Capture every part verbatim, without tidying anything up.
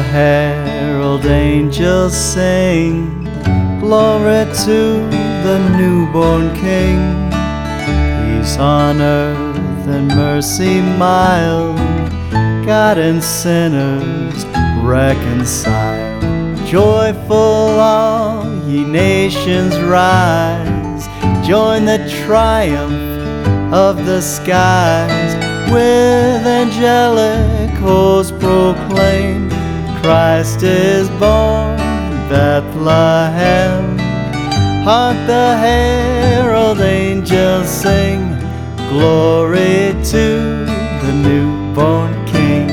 herald angels sing, glory to the newborn King. Peace on earth and mercy mild, God and sinners reconciled. Joyful all ye nations rise, join the triumph of the skies. With angelic hosts proclaim, Christ is born in Bethlehem. Hark the herald angels sing, glory to the newborn King.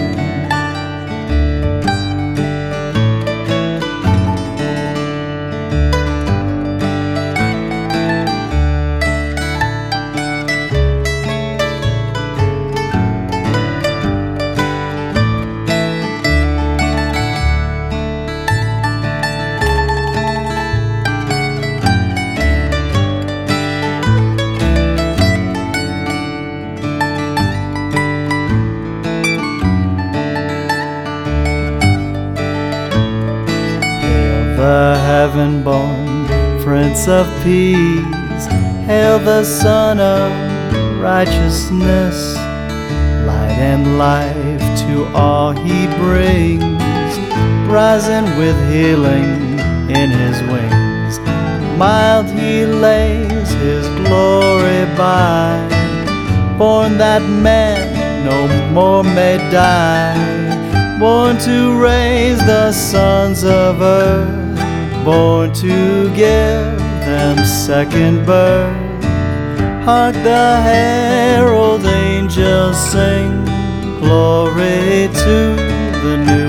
The heaven-born Prince of Peace, hail the Son of Righteousness. Light and life to all he brings, rising with healing in his wings. Mild he lays his glory by, born that man no more may die, born to raise the sons of earth, born to give them second birth. Hark the herald angels sing, glory to the new